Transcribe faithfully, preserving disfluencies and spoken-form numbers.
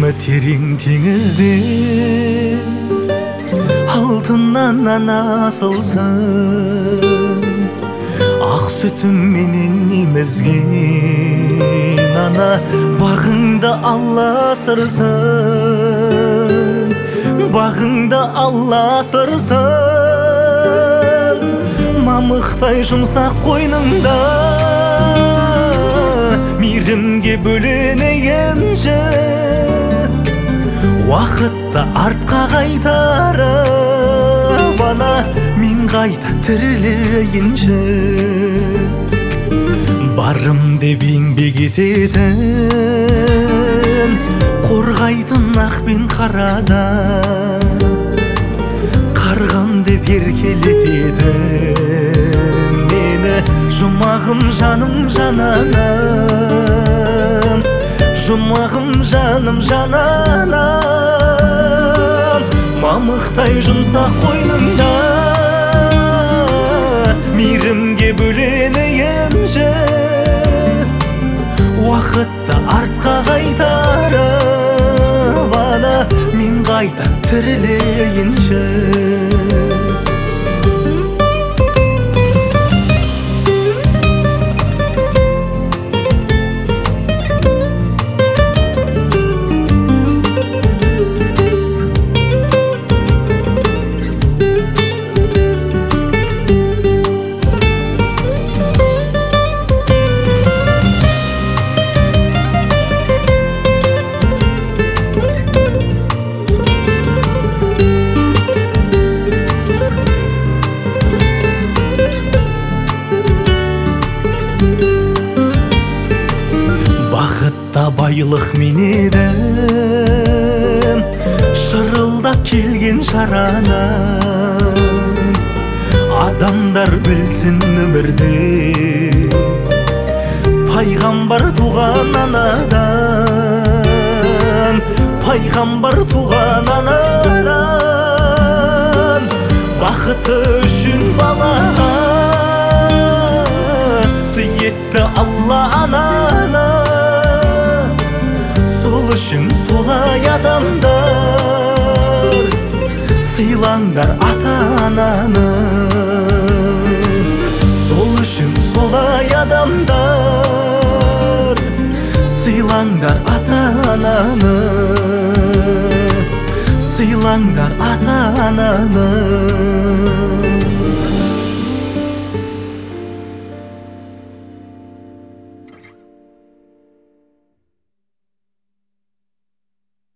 терең теңізде алтыннан ана асылсың, ақ сүтім менен емізген ана бағыңда алла сырсын, бағыңда алла сырсын. Мамықтай жұмсақ қойныңда мейірімге бөленейінші, уақытта артқа қайтарып ана мен қайта тірілейінші. Барым деп еңбек ететін, қорғайтын ақ пен қарада, қарғам деп еркелететін мені жұмағым жаным жананам, жұмағым жаным жананам. Мамықтай жұмсақ қойныңда мейірімге бөленейінші, уақытта артқа қайтарып ана мен қайта тірілейінші. Бақытта байлық мен едім, шырылдап келген шаранам. Адамдар білсін өмірде пайғамбар туған анадан, пайғамбар туған анадан. Бақыты үшін балаға сый етті алла ананы, сол үшін солай адамдар сыйлаңдар ата-ананы. Сол үшін солай адамдар сыйлаңдар ата-ананы, сыйлаңдар ата-ананы.